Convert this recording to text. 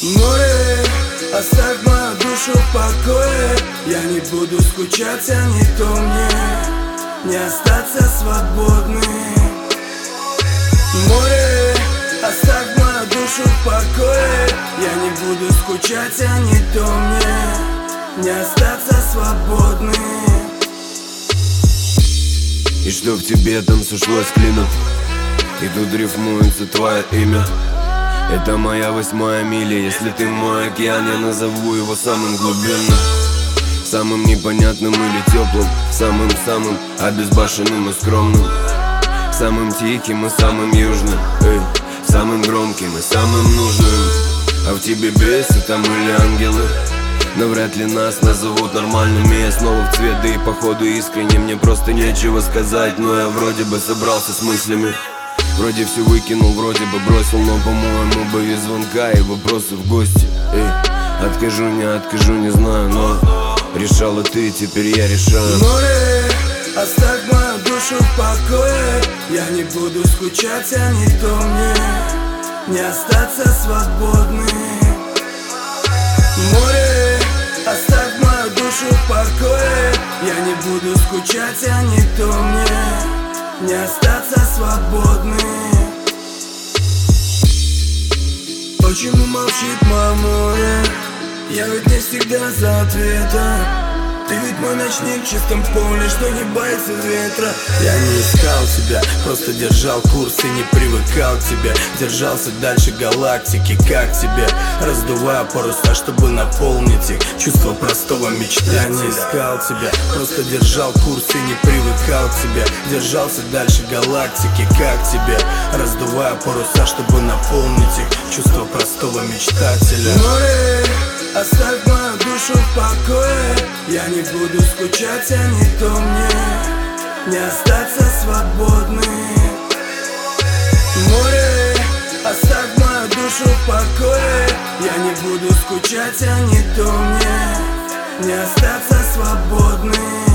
Море, оставь мою душу в покое. Я не буду скучать, а не то мне не остаться свободным. Море, оставь мою душу в покое. Я не буду скучать, а не то мне не остаться свободным. И что в тебе там сошлось клином, и тут рифмуется твое имя. Это моя 8-я миля. Если ты мой океан, я назову его самым глубинным, самым непонятным или теплым, самым-самым обезбашенным и скромным, самым тихим и самым южным, самым громким и самым нужным. А в тебе бесы там или ангелы? Но вряд ли нас назовут нормальными. Я снова в цвет, да и походу искренне. Мне просто нечего сказать, но я вроде бы собрался с мыслями. Вроде все выкинул, вроде бы бросил, но, по-моему, без звонка и вопросов в гости. Откажу, не знаю, но решала ты, теперь я решаю. Море, оставь мою душу в покое. Я не буду скучать, а не то мне не остаться свободным. Море, оставь мою душу в покое. Я не буду скучать, а не то мне не остаться свободным. Почему молчит мое море? Я ведь не всегда за ответом. Ты ведь мой ночник в чистом поле, что не боится ветра. Я не искал тебя, просто держал курс и не привыкал к тебе. Держался дальше галактики, как тебе, раздувая паруса, чтобы наполнить их. Чувство простого мечтания. Я не искал тебя, просто держал курс и не привыкал к тебе. Держался дальше галактики, как тебе, раздувая паруса, чтобы наполнить их. Чувство простого мечтателя. Море, оставь мою душу в покое. Я не буду скучать, а не то мне не остаться свободным. Море, оставь мою душу в покое. Я не буду скучать, а не то мне не остаться свободным.